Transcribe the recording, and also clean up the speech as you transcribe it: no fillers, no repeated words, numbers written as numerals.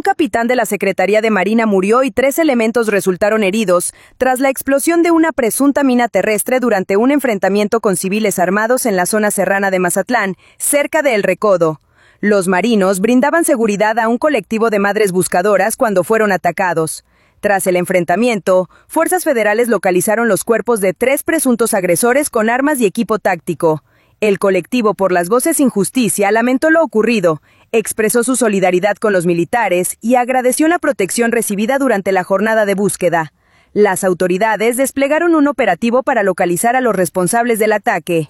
Un capitán de la Secretaría de Marina murió y 3 elementos resultaron heridos tras la explosión de una presunta mina terrestre durante un enfrentamiento con civiles armados en la zona serrana de Mazatlán, cerca de El Recodo. Los marinos brindaban seguridad a un colectivo de madres buscadoras cuando fueron atacados. Tras el enfrentamiento, fuerzas federales localizaron los cuerpos de 3 presuntos agresores con armas y equipo táctico. El colectivo por las Voces Sin Justicia lamentó lo ocurrido, expresó su solidaridad con los militares y agradeció la protección recibida durante la jornada de búsqueda. Las autoridades desplegaron un operativo para localizar a los responsables del ataque.